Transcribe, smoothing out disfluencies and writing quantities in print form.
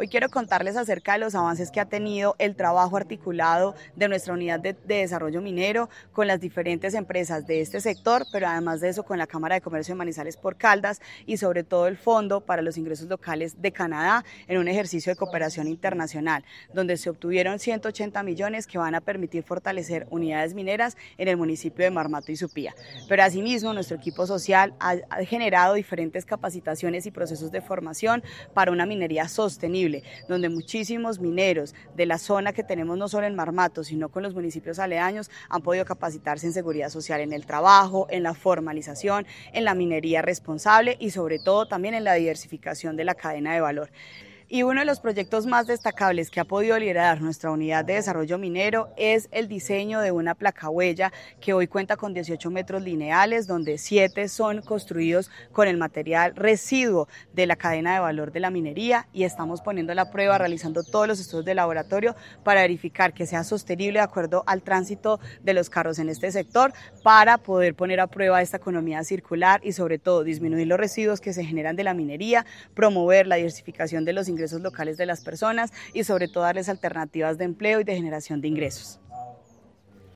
Hoy quiero contarles acerca de los avances que ha tenido el trabajo articulado de nuestra unidad de desarrollo minero con las diferentes empresas de este sector, pero además de eso con la Cámara de Comercio de Manizales por Caldas y sobre todo el Fondo para los Ingresos Locales de Canadá en un ejercicio de cooperación internacional, donde se obtuvieron 180 millones que van a permitir fortalecer unidades mineras en el municipio de Marmato y Supía. Pero asimismo, nuestro equipo social ha generado diferentes capacitaciones y procesos de formación para una minería sostenible, donde muchísimos mineros de la zona que tenemos no solo en Marmato, sino con los municipios aledaños, han podido capacitarse en seguridad social, en el trabajo, en la formalización, en la minería responsable y sobre todo también en la diversificación de la cadena de valor. Y uno de los proyectos más destacables que ha podido liderar nuestra unidad de desarrollo minero es el diseño de una placa huella que hoy cuenta con 18 metros lineales, donde 7 son construidos con el material residuo de la cadena de valor de la minería, y estamos poniendo la prueba, realizando todos los estudios de laboratorio para verificar que sea sostenible de acuerdo al tránsito de los carros en este sector, para poder poner a prueba esta economía circular y sobre todo disminuir los residuos que se generan de la minería, promover la diversificación de los ingresos locales de las personas y sobre todo darles alternativas de empleo y de generación de ingresos.